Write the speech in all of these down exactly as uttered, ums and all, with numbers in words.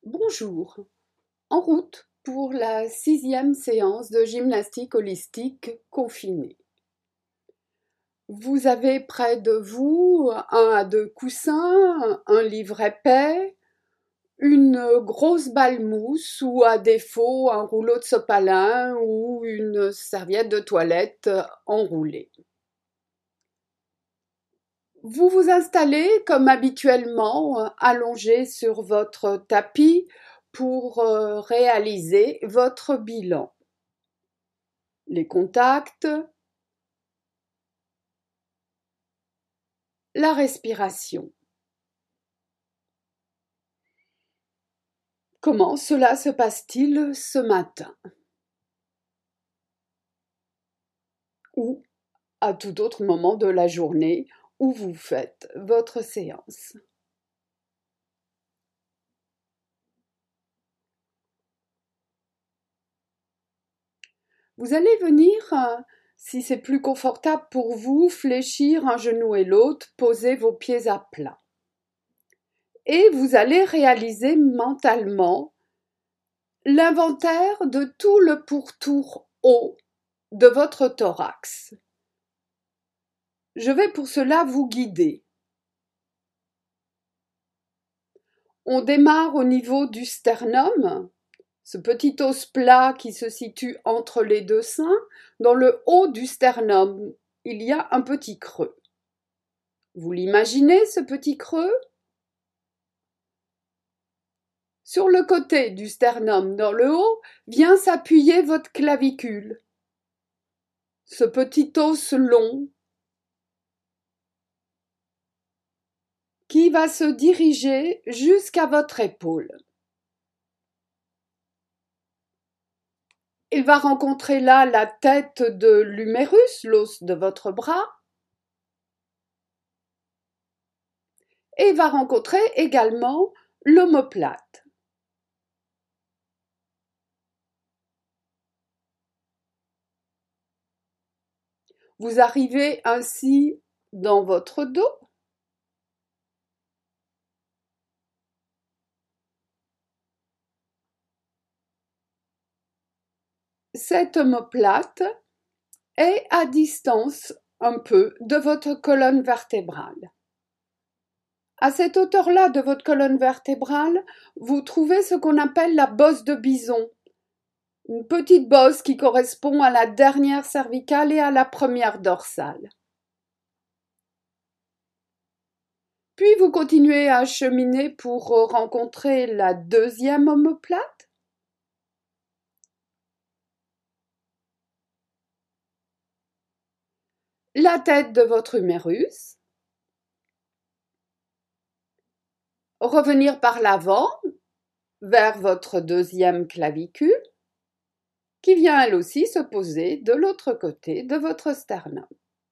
Bonjour, en route pour la sixième séance de gymnastique holistique confinée. Vous avez près de vous un à deux coussins, un livre épais, une grosse balle mousse ou à défaut un rouleau de sopalin ou une serviette de toilette enroulée. Vous vous installez comme habituellement allongé sur votre tapis pour euh, réaliser votre bilan. Les contacts, la respiration. Comment cela se passe-t-il ce matin? Ou à tout autre moment de la journée où vous faites votre séance? Vous allez venir, euh, si c'est plus confortable pour vous, fléchir un genou et l'autre, poser vos pieds à plat. Et vous allez réaliser mentalement l'inventaire de tout le pourtour haut de votre thorax. Je vais pour cela vous guider. On démarre au niveau du sternum, ce petit os plat qui se situe entre les deux seins. Dans le haut du sternum, il y a un petit creux. Vous l'imaginez, ce petit creux? Sur le côté du sternum, dans le haut, vient s'appuyer votre clavicule. Ce petit os long qui va se diriger jusqu'à votre épaule. Il va rencontrer là la tête de l'humérus, l'os de votre bras, et va rencontrer également l'omoplate. Vous arrivez ainsi dans votre dos. Cette omoplate est à distance un peu de votre colonne vertébrale. À cette hauteur-là de votre colonne vertébrale, vous trouvez ce qu'on appelle la bosse de bison. Une petite bosse qui correspond à la dernière cervicale et à la première dorsale. Puis vous continuez à cheminer pour rencontrer la deuxième omoplate. La tête de votre humérus. Revenir par l'avant vers votre deuxième clavicule qui vient elle aussi se poser de l'autre côté de votre sternum.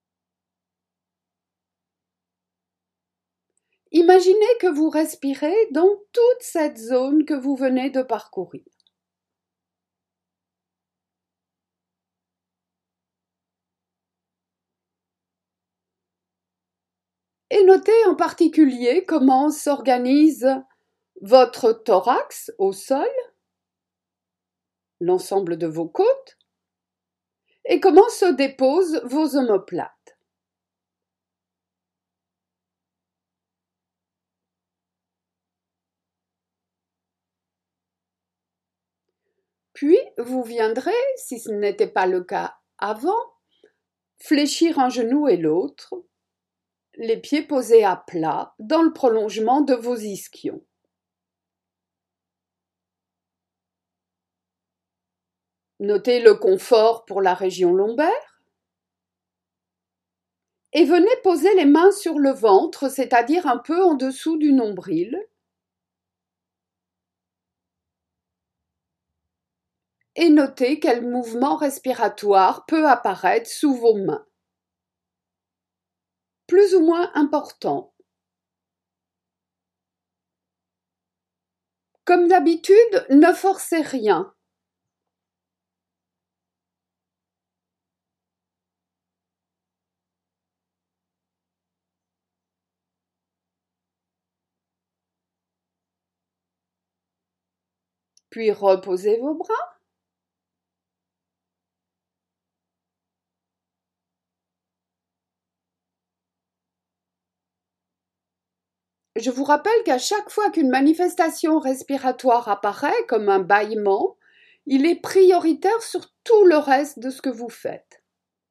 Imaginez que vous respirez dans toute cette zone que vous venez de parcourir. Et notez en particulier comment s'organise votre thorax au sol, l'ensemble de vos côtes, et comment se déposent vos omoplates. Puis vous viendrez, si ce n'était pas le cas avant, fléchir un genou et l'autre, les pieds posés à plat dans le prolongement de vos ischions. Notez le confort pour la région lombaire. Et venez poser les mains sur le ventre, c'est-à-dire un peu en dessous du nombril. Et notez quel mouvement respiratoire peut apparaître sous vos mains. Plus ou moins important. Comme d'habitude, ne forcez rien. Puis reposez vos bras. Je vous rappelle qu'à chaque fois qu'une manifestation respiratoire apparaît, comme un bâillement, il est prioritaire sur tout le reste de ce que vous faites.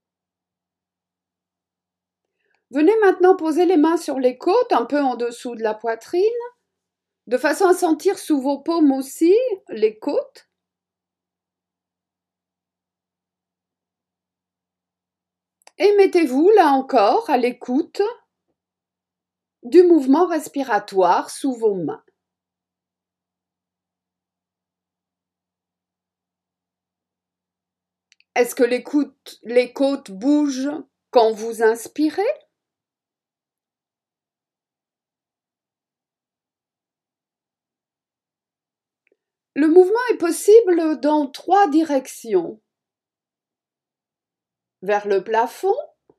Venez maintenant poser les mains sur les côtes, un peu en dessous de la poitrine, de façon à sentir sous vos paumes aussi les côtes. Et mettez-vous là encore à l'écoute du mouvement respiratoire sous vos mains. Est-ce que les côtes, les côtes bougent quand vous inspirez? Le mouvement est possible dans trois directions. Vers le plafond,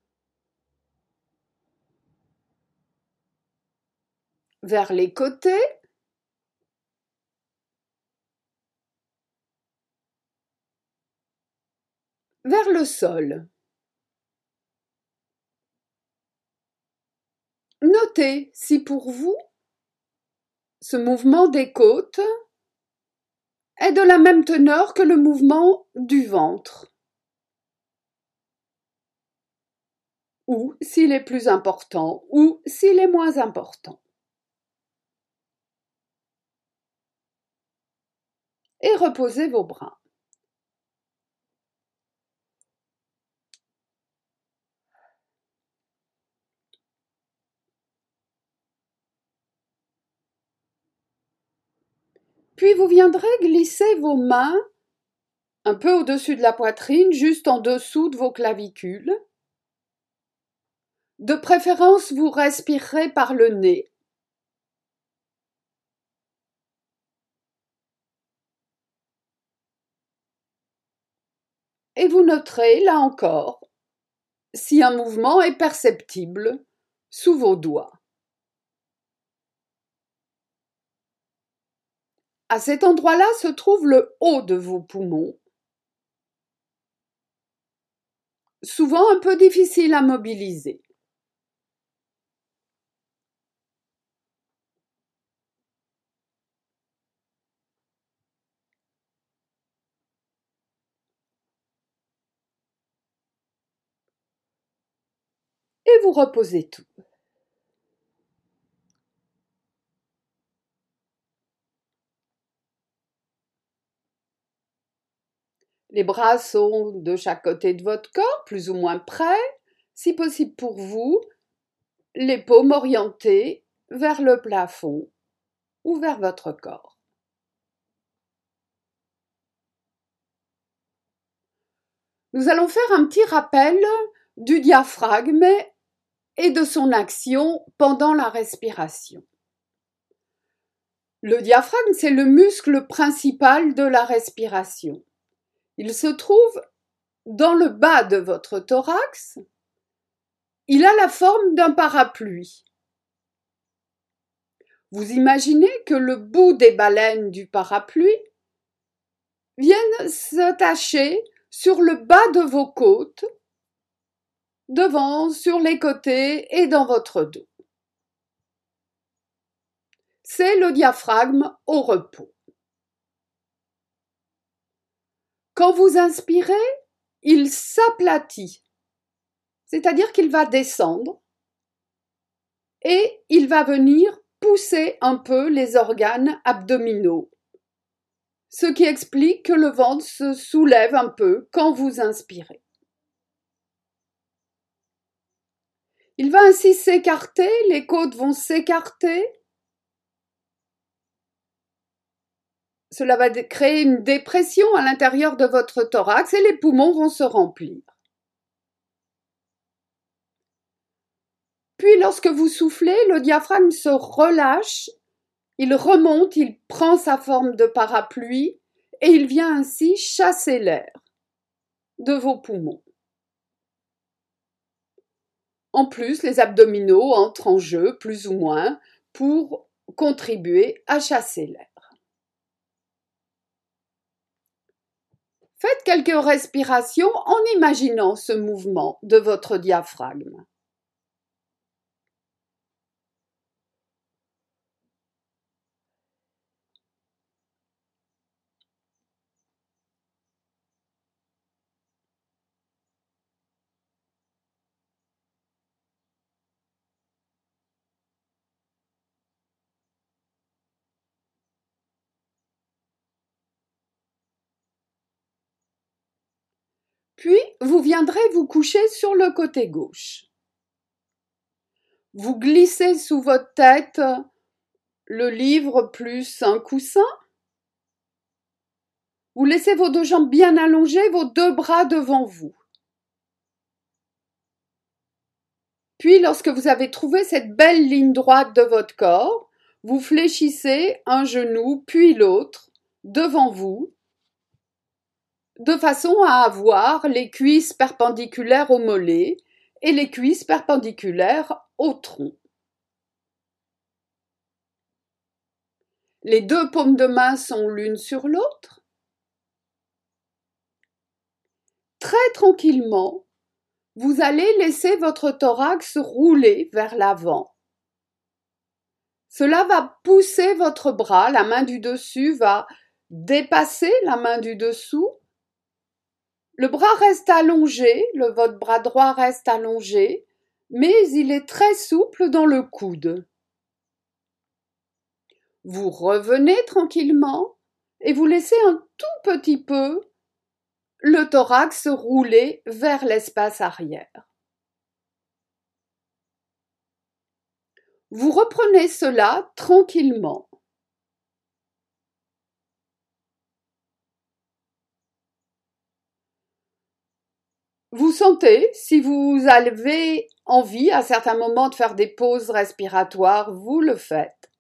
vers les côtés, vers le sol. Notez si pour vous, ce mouvement des côtes est de la même teneur que le mouvement du ventre, ou s'il est plus important, ou s'il est moins important. Et reposez vos bras. Puis vous viendrez glisser vos mains un peu au-dessus de la poitrine, juste en dessous de vos clavicules. De préférence, vous respirerez par le nez. Et vous noterez, là encore, si un mouvement est perceptible sous vos doigts. À cet endroit-là se trouve le haut de vos poumons, souvent un peu difficile à mobiliser. Et vous reposez tout. Les bras sont de chaque côté de votre corps, plus ou moins près, si possible pour vous, les paumes orientées vers le plafond ou vers votre corps. Nous allons faire un petit rappel du diaphragme et de son action pendant la respiration. Le diaphragme, c'est le muscle principal de la respiration. Il se trouve dans le bas de votre thorax. Il a la forme d'un parapluie. Vous imaginez que le bout des baleines du parapluie vienne s'attacher sur le bas de vos côtes, devant, sur les côtés et dans votre dos. C'est le diaphragme au repos. Quand vous inspirez, il s'aplatit, c'est-à-dire qu'il va descendre et il va venir pousser un peu les organes abdominaux, ce qui explique que le ventre se soulève un peu quand vous inspirez. Il va ainsi s'écarter, les côtes vont s'écarter. Cela va créer une dépression à l'intérieur de votre thorax et les poumons vont se remplir. Puis lorsque vous soufflez, le diaphragme se relâche, il remonte, il prend sa forme de parapluie et il vient ainsi chasser l'air de vos poumons. En plus, les abdominaux entrent en jeu, plus ou moins, pour contribuer à chasser l'air. Faites quelques respirations en imaginant ce mouvement de votre diaphragme. Puis, vous viendrez vous coucher sur le côté gauche. Vous glissez sous votre tête le livre plus un coussin. Vous laissez vos deux jambes bien allongées, vos deux bras devant vous. Puis, lorsque vous avez trouvé cette belle ligne droite de votre corps, vous fléchissez un genou puis l'autre devant vous, de façon à avoir les cuisses perpendiculaires au mollet et les cuisses perpendiculaires au tronc. Les deux paumes de main sont l'une sur l'autre. Très tranquillement, vous allez laisser votre thorax rouler vers l'avant. Cela va pousser votre bras, la main du dessus va dépasser la main du dessous. Le bras reste allongé, le, votre bras droit reste allongé, mais il est très souple dans le coude. Vous revenez tranquillement et vous laissez un tout petit peu le thorax rouler vers l'espace arrière. Vous reprenez cela tranquillement. Vous sentez, si vous avez envie à certains moments de faire des pauses respiratoires, vous le faites.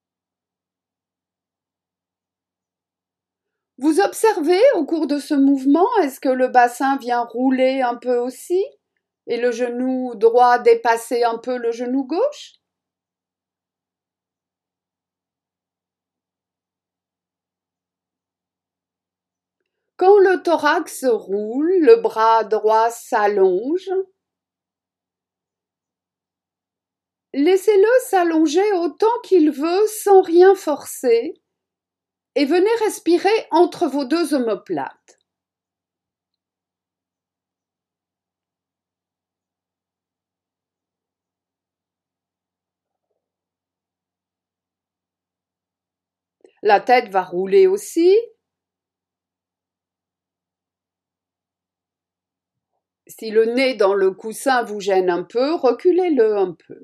Vous observez au cours de ce mouvement, est-ce que le bassin vient rouler un peu aussi et le genou droit dépasser un peu le genou gauche? Quand le thorax roule, le bras droit s'allonge. Laissez-le s'allonger autant qu'il veut sans rien forcer et venez respirer entre vos deux omoplates. La tête va rouler aussi. Si le nez dans le coussin vous gêne un peu, reculez-le un peu.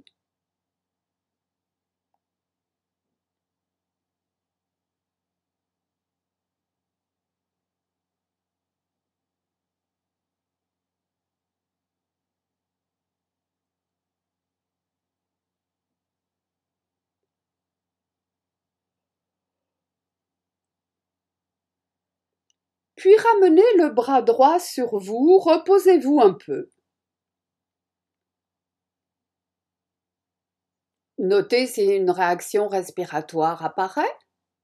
Puis ramenez le bras droit sur vous, reposez-vous un peu. Notez si une réaction respiratoire apparaît.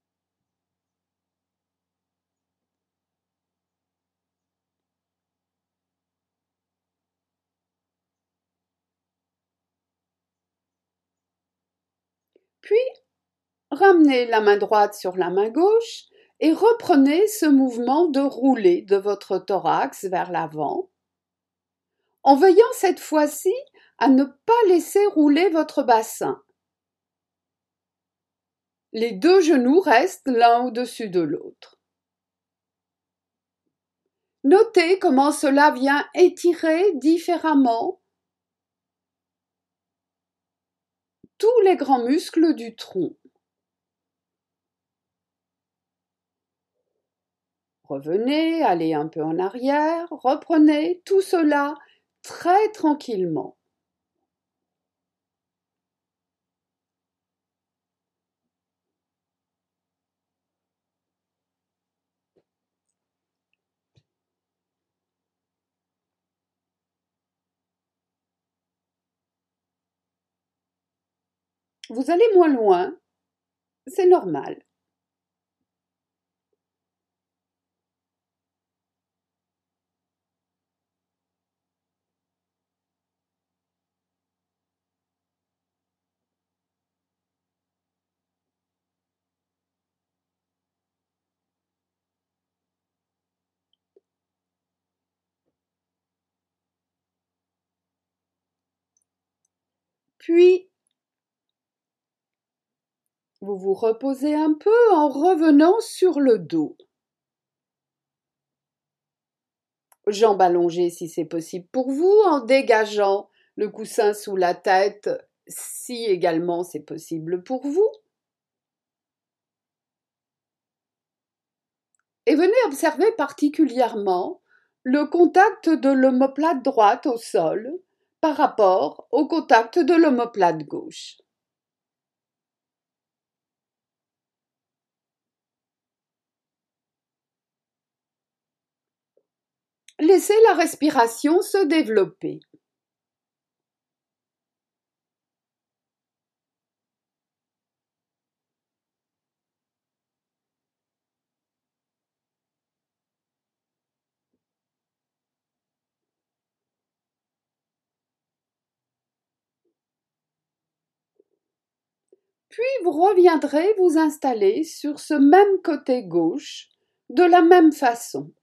Puis, ramenez la main droite sur la main gauche et reprenez ce mouvement de rouler de votre thorax vers l'avant, en veillant cette fois-ci à ne pas laisser rouler votre bassin. Les deux genoux restent l'un au-dessus de l'autre. Notez comment cela vient étirer différemment tous les grands muscles du tronc. Revenez, allez un peu en arrière, reprenez tout cela très tranquillement. Vous allez moins loin, c'est normal. Puis, vous vous reposez un peu en revenant sur le dos. Jambes allongées si c'est possible pour vous, en dégageant le coussin sous la tête si également c'est possible pour vous. Et venez observer particulièrement le contact de l'omoplate droite au sol par rapport au contact de l'omoplate gauche. Laissez la respiration se développer. Puis vous reviendrez vous installer sur ce même côté gauche de la même façon.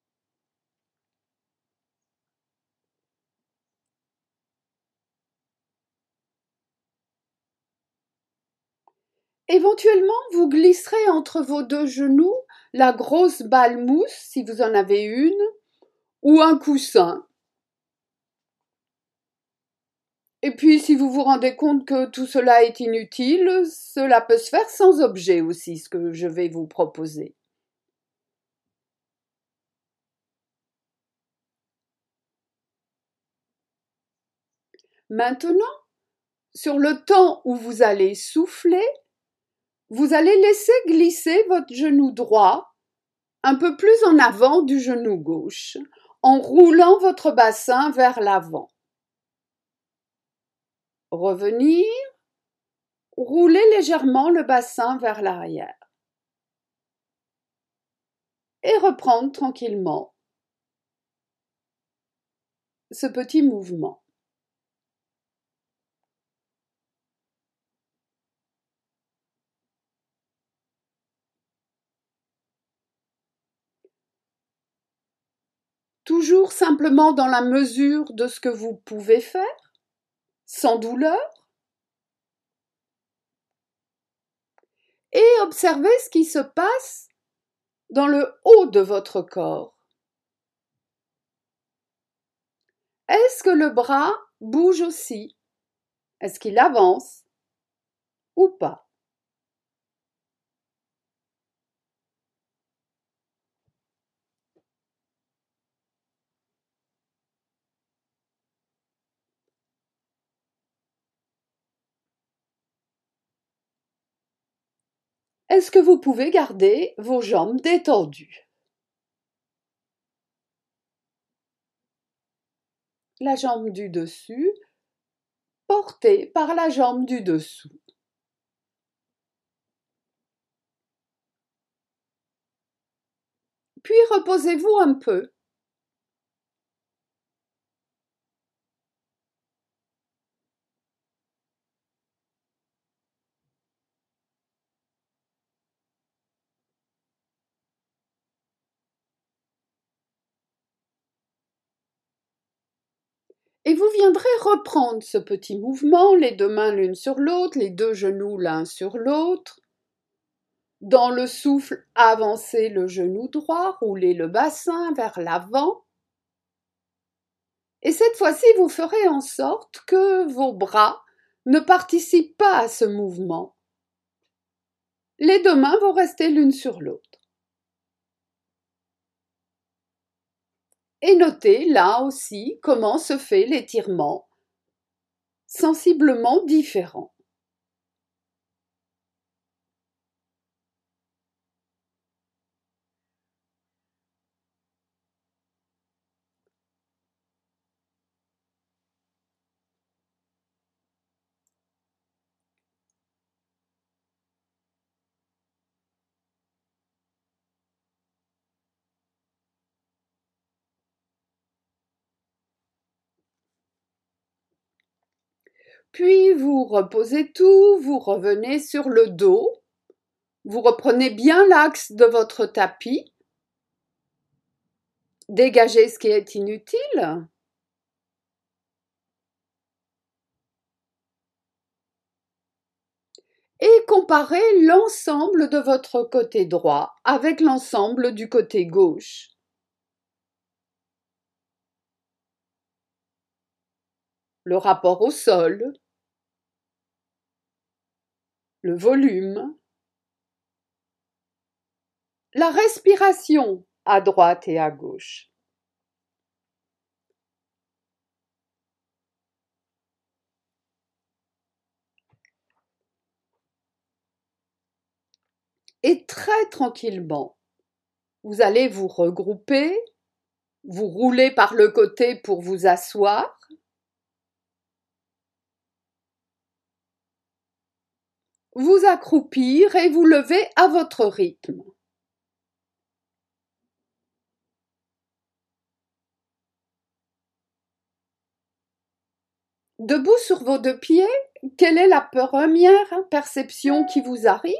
Éventuellement, vous glisserez entre vos deux genoux la grosse balle mousse, si vous en avez une, ou un coussin. Et puis, si vous vous rendez compte que tout cela est inutile, cela peut se faire sans objet aussi, ce que je vais vous proposer. Maintenant, sur le temps où vous allez souffler, vous allez laisser glisser votre genou droit un peu plus en avant du genou gauche, en roulant votre bassin vers l'avant. Revenir, rouler légèrement le bassin vers l'arrière. Et reprendre tranquillement ce petit mouvement. Toujours simplement dans la mesure de ce que vous pouvez faire, sans douleur, et observez ce qui se passe dans le haut de votre corps. Est-ce que le bras bouge aussi? Est-ce qu'il avance ou pas? Est-ce que vous pouvez garder vos jambes détendues? La jambe du dessus portée par la jambe du dessous. Puis reposez-vous un peu. Et vous viendrez reprendre ce petit mouvement, les deux mains l'une sur l'autre, les deux genoux l'un sur l'autre. Dans le souffle, avancez le genou droit, roulez le bassin vers l'avant. Et cette fois-ci, vous ferez en sorte que vos bras ne participent pas à ce mouvement. Les deux mains vont rester l'une sur l'autre. Et notez là aussi comment se fait l'étirement, sensiblement différent. Puis vous reposez tout, vous revenez sur le dos, vous reprenez bien l'axe de votre tapis, dégagez ce qui est inutile. et comparez l'ensemble de votre côté droit avec l'ensemble du côté gauche. Le rapport au sol, le volume, la respiration à droite et à gauche. Et très tranquillement, vous allez vous regrouper, vous rouler par le côté pour vous asseoir. Vous accroupir et vous lever à votre rythme. Debout sur vos deux pieds, quelle est la première perception qui vous arrive?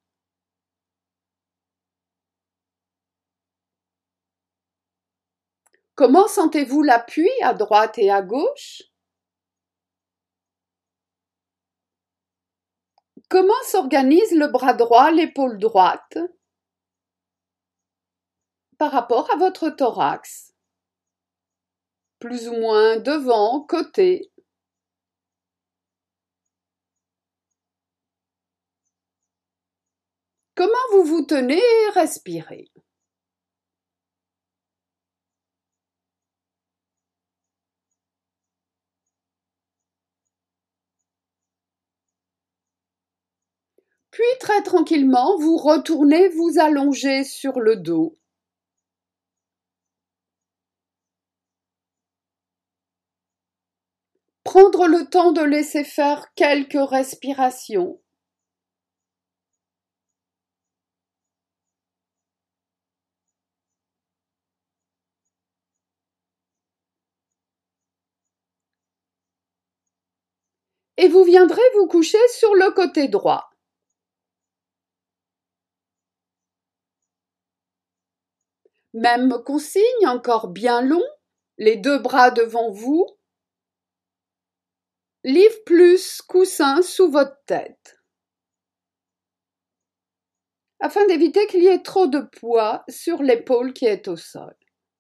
Comment sentez-vous l'appui à droite et à gauche? Comment s'organise le bras droit, l'épaule droite par rapport à votre thorax? Plus ou moins devant, côté. Comment vous vous tenez et respirez? Puis très tranquillement, vous retournez vous allonger sur le dos. Prendre le temps de laisser faire quelques respirations. Et vous viendrez vous coucher sur le côté droit. Même consigne, encore bien long, les deux bras devant vous. Livre plus coussin sous votre tête. Afin d'éviter qu'il y ait trop de poids sur l'épaule qui est au sol.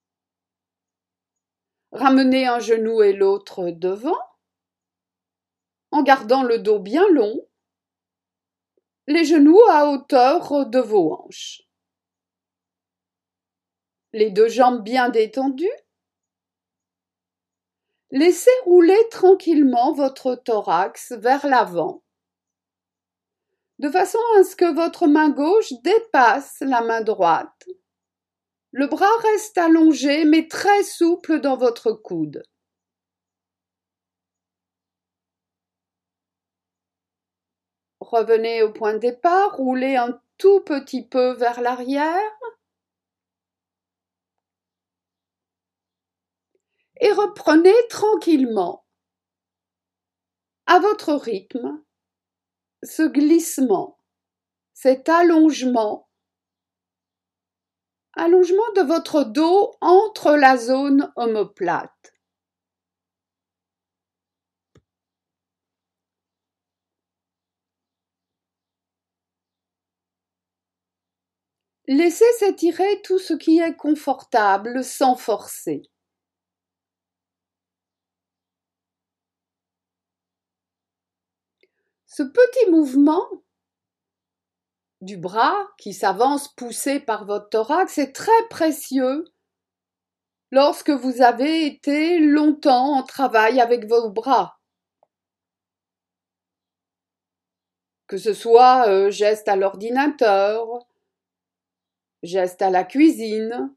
Ramenez un genou et l'autre devant, en gardant le dos bien long, les genoux à hauteur de vos hanches. Les deux jambes bien détendues. Laissez rouler tranquillement votre thorax vers l'avant, de façon à ce que votre main gauche dépasse la main droite. Le bras reste allongé mais très souple dans votre coude. Revenez au point de départ, roulez un tout petit peu vers l'arrière. Et reprenez tranquillement, à votre rythme, ce glissement, cet allongement, allongement de votre dos entre la zone omoplate. Laissez s'étirer tout ce qui est confortable sans forcer. Ce petit mouvement du bras qui s'avance poussé par votre thorax est très précieux lorsque vous avez été longtemps en travail avec vos bras. Que ce soit euh, geste à l'ordinateur, geste à la cuisine,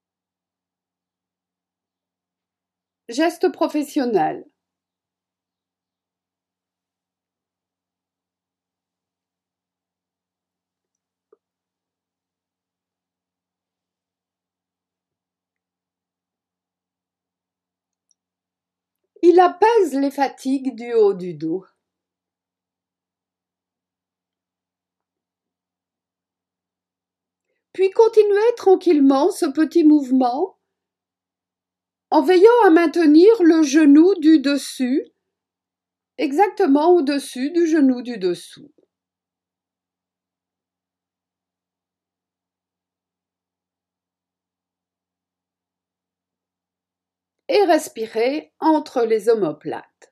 geste professionnel. Il apaise les fatigues du haut du dos. Puis continuez tranquillement ce petit mouvement en veillant à maintenir le genou du dessus exactement au-dessus du genou du dessous. et respirez entre les omoplates.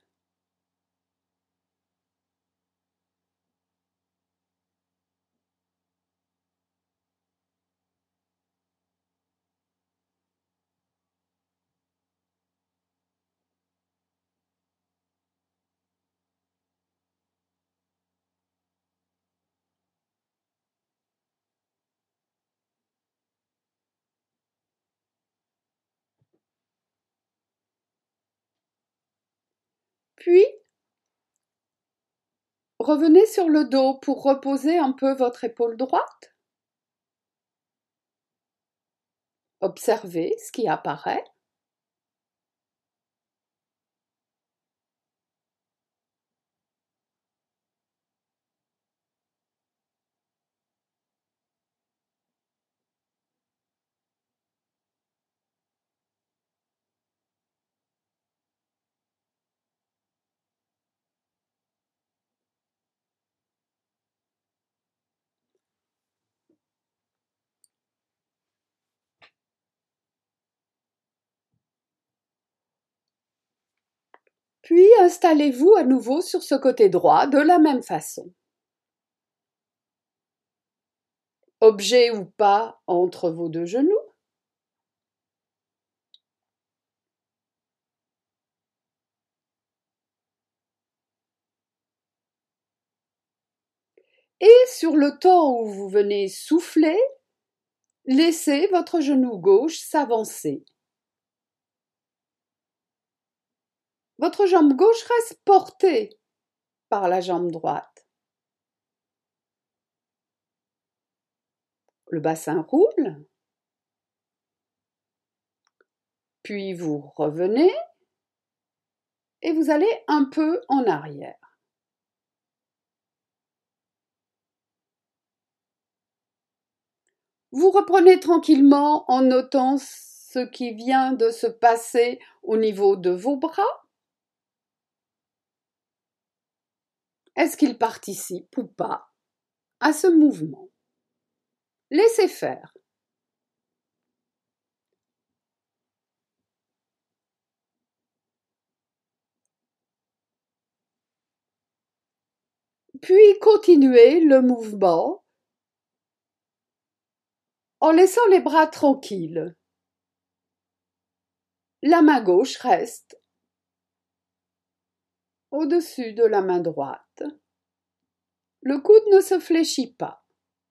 Puis, revenez sur le dos pour reposer un peu votre épaule droite. Observez ce qui apparaît. Puis installez-vous à nouveau sur ce côté droit de la même façon. Objet ou pas entre vos deux genoux. Et sur le temps où vous venez souffler, laissez votre genou gauche s'avancer. Votre jambe gauche reste portée par la jambe droite. Le bassin roule. Puis vous revenez et vous allez un peu en arrière. Vous reprenez tranquillement en notant ce qui vient de se passer au niveau de vos bras. Est-ce qu'il participe ou pas à ce mouvement? Laissez faire. Puis continuez le mouvement en laissant les bras tranquilles. La main gauche reste au-dessus de la main droite. Le coude ne se fléchit pas.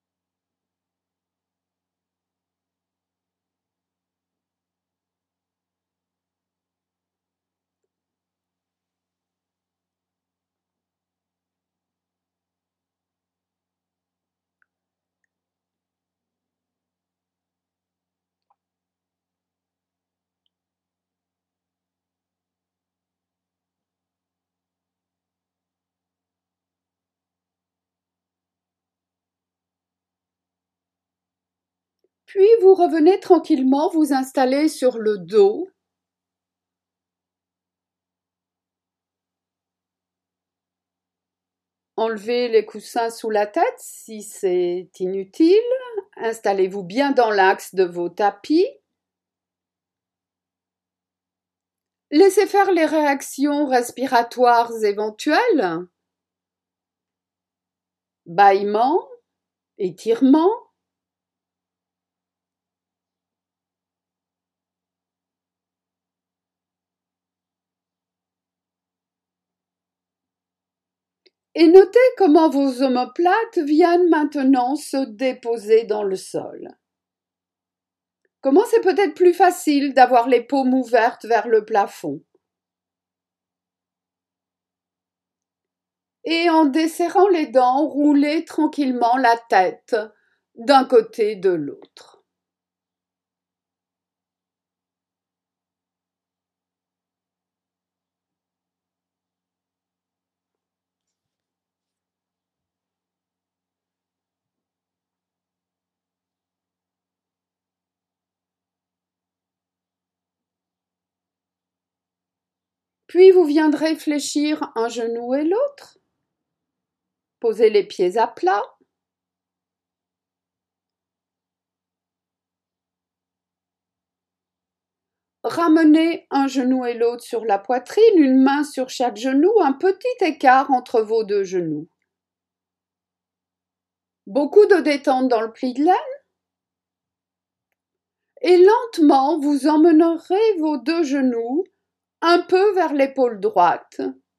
Puis vous revenez tranquillement vous installer sur le dos. Enlevez les coussins sous la tête si c'est inutile. Installez-vous bien dans l'axe de vos tapis. Laissez faire les réactions respiratoires éventuelles. Bâillement, étirement. Et notez comment vos omoplates viennent maintenant se déposer dans le sol. Comment c'est peut-être plus facile d'avoir les paumes ouvertes vers le plafond. Et en desserrant les dents, roulez tranquillement la tête d'un côté de l'autre. Puis vous viendrez fléchir un genou et l'autre. Posez les pieds à plat. ramenez un genou et l'autre sur la poitrine, une main sur chaque genou, un petit écart entre vos deux genoux. Beaucoup de détente dans le pli de l'aine. Et lentement, vous emmènerez vos deux genoux un peu vers l'épaule droite,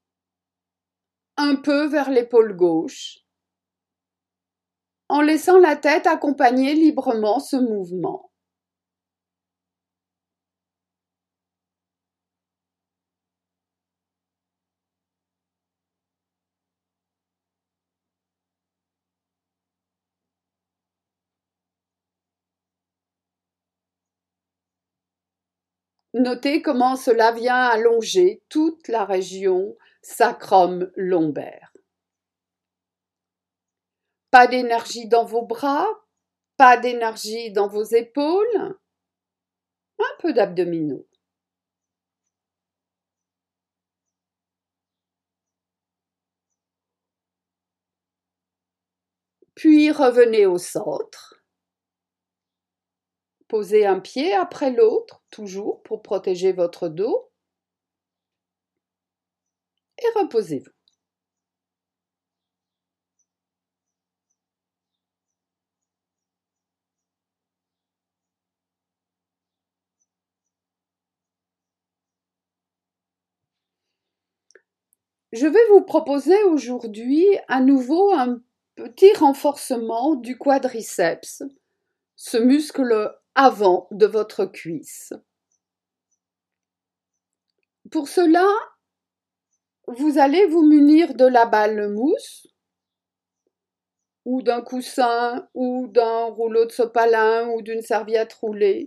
un peu vers l'épaule gauche, en laissant la tête accompagner librement ce mouvement. Notez comment cela vient allonger toute la région sacrum-lombaire. Pas d'énergie dans vos bras, pas d'énergie dans vos épaules, un peu d'abdominaux. Puis revenez au centre. Posez un pied après l'autre, toujours pour protéger votre dos. Et reposez-vous. Je vais vous proposer aujourd'hui à nouveau un petit renforcement du quadriceps, ce muscle avant de votre cuisse. Pour cela, vous allez vous munir de la balle mousse, ou d'un coussin, ou d'un rouleau de sopalin, ou d'une serviette roulée.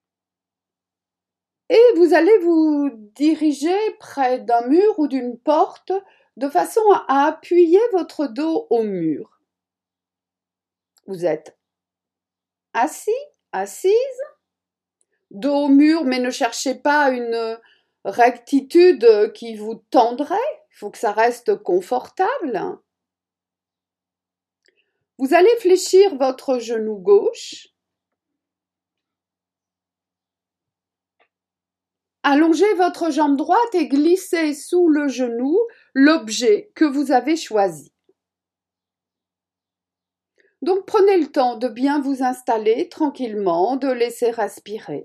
Et vous allez vous diriger près d'un mur ou d'une porte de façon à appuyer votre dos au mur. Vous êtes assis, assise, dos au mur, mais ne cherchez pas une rectitude qui vous tendrait. Il faut que ça reste confortable. Vous allez fléchir votre genou gauche. Allongez votre jambe droite et glissez sous le genou l'objet que vous avez choisi. Donc prenez le temps de bien vous installer tranquillement, de laisser respirer.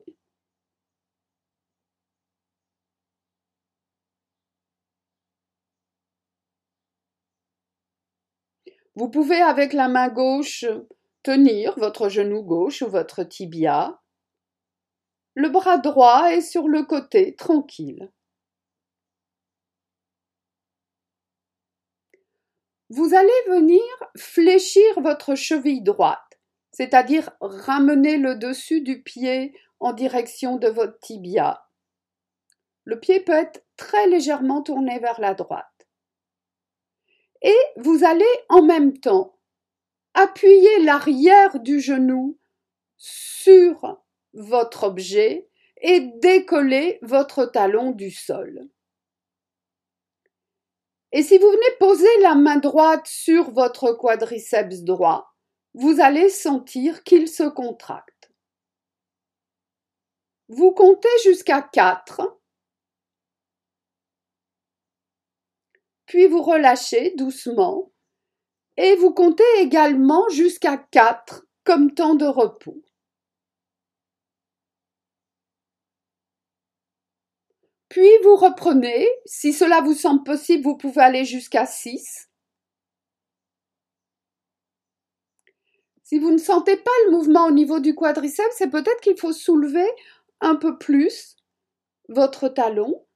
Vous pouvez avec la main gauche tenir votre genou gauche ou votre tibia. Le bras droit est sur le côté, tranquille. Vous allez venir fléchir votre cheville droite, c'est-à-dire ramener le dessus du pied en direction de votre tibia. Le pied peut être très légèrement tourné vers la droite. Et vous allez en même temps appuyer l'arrière du genou sur votre objet et décoller votre talon du sol. Et si vous venez poser la main droite sur votre quadriceps droit, vous allez sentir qu'il se contracte. Vous comptez jusqu'à quatre, puis vous relâchez doucement et vous comptez également jusqu'à quatre comme temps de repos. Puis vous reprenez, si cela vous semble possible, vous pouvez aller jusqu'à six. Si vous ne sentez pas le mouvement au niveau du quadriceps, c'est peut-être qu'il faut soulever un peu plus votre talon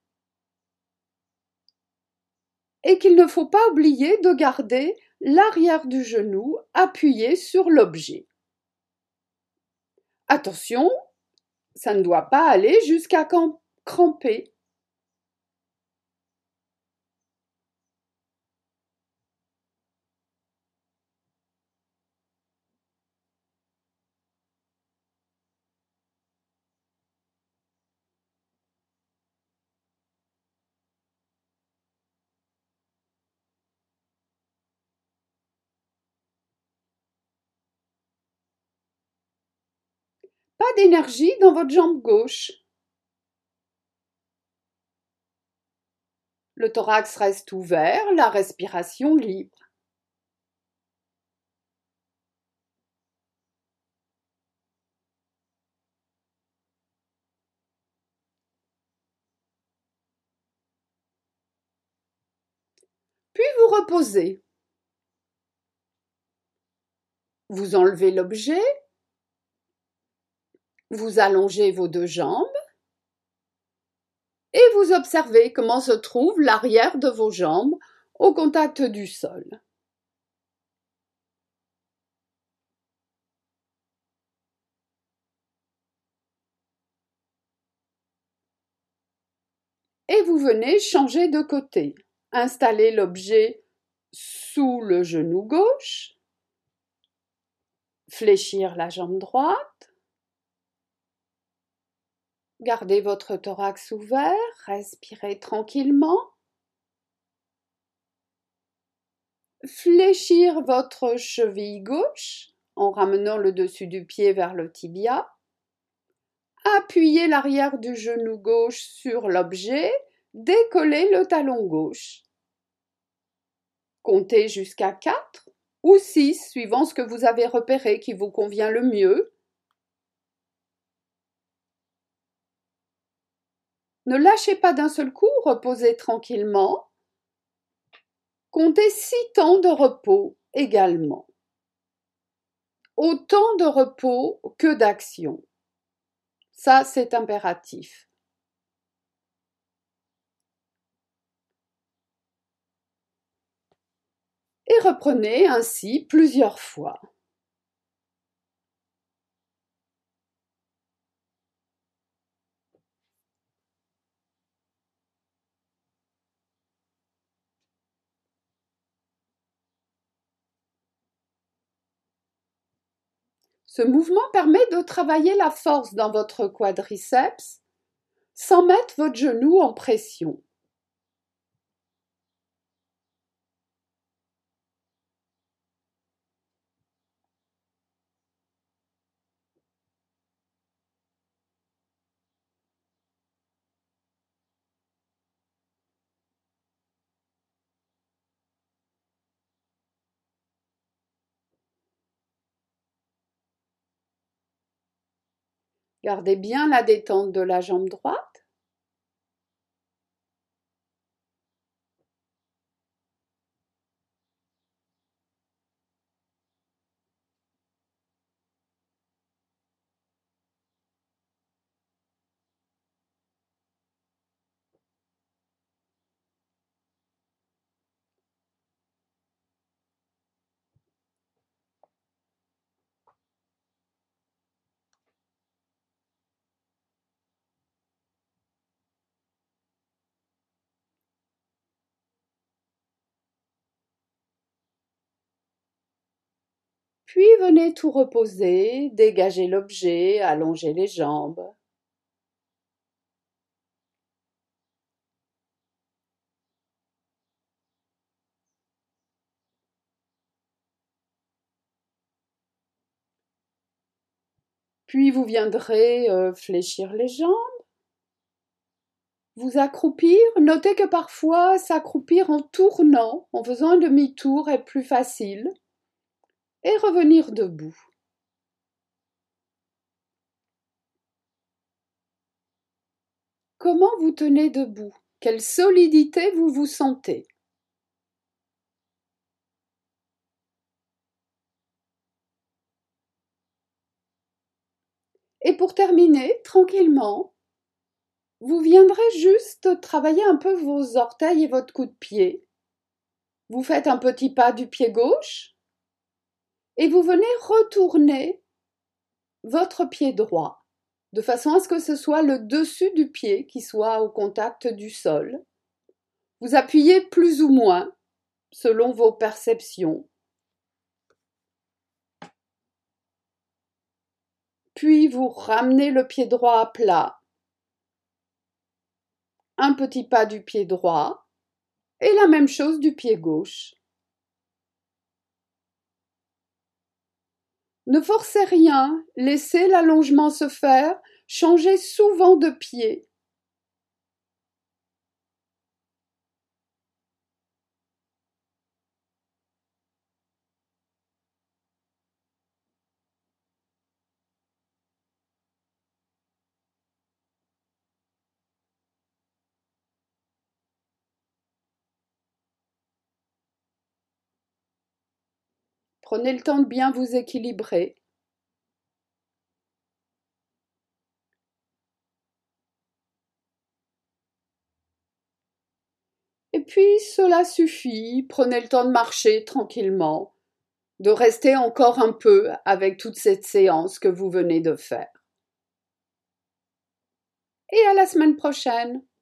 et qu'il ne faut pas oublier de garder l'arrière du genou appuyé sur l'objet. Attention, ça ne doit pas aller jusqu'à cramper. Pas d'énergie dans votre jambe gauche. Le thorax reste ouvert, la respiration libre. Puis vous reposez. Vous enlevez l'objet, vous allongez vos deux jambes et vous observez comment se trouve l'arrière de vos jambes au contact du sol. Et vous venez changer de côté. Installez l'objet sous le genou gauche, fléchir la jambe droite, gardez votre thorax ouvert, respirez tranquillement, fléchir votre cheville gauche en ramenant le dessus du pied vers le tibia, appuyez l'arrière du genou gauche sur l'objet, décollez le talon gauche. Comptez jusqu'à quatre ou six, suivant ce que vous avez repéré qui vous convient le mieux. Ne lâchez pas d'un seul coup, reposez tranquillement. Comptez six temps de repos également. Autant de repos que d'action. Ça, c'est impératif. Et reprenez ainsi plusieurs fois. Ce mouvement permet de travailler la force dans votre quadriceps sans mettre votre genou en pression. Gardez bien la détente de la jambe droite. Puis venez tout reposer, dégagez l'objet, allongez les jambes. Puis vous viendrez euh, fléchir les jambes, vous accroupir. Notez que parfois s'accroupir en tournant, en faisant un demi-tour est plus facile. Et revenir debout. Comment vous tenez debout? Quelle solidité vous vous sentez? Et pour terminer, tranquillement, vous viendrez juste travailler un peu vos orteils et votre coup de pied. Vous faites un petit pas du pied gauche et vous venez retourner votre pied droit, de façon à ce que ce soit le dessus du pied qui soit au contact du sol. Vous appuyez plus ou moins selon vos perceptions. Puis vous ramenez le pied droit à plat, un petit pas du pied droit et la même chose du pied gauche. Ne forcez rien, laissez l'allongement se faire, changez souvent de pied. Prenez le temps de bien vous équilibrer. Et puis cela suffit, prenez le temps de marcher tranquillement, de rester encore un peu avec toute cette séance que vous venez de faire. Et à la semaine prochaine.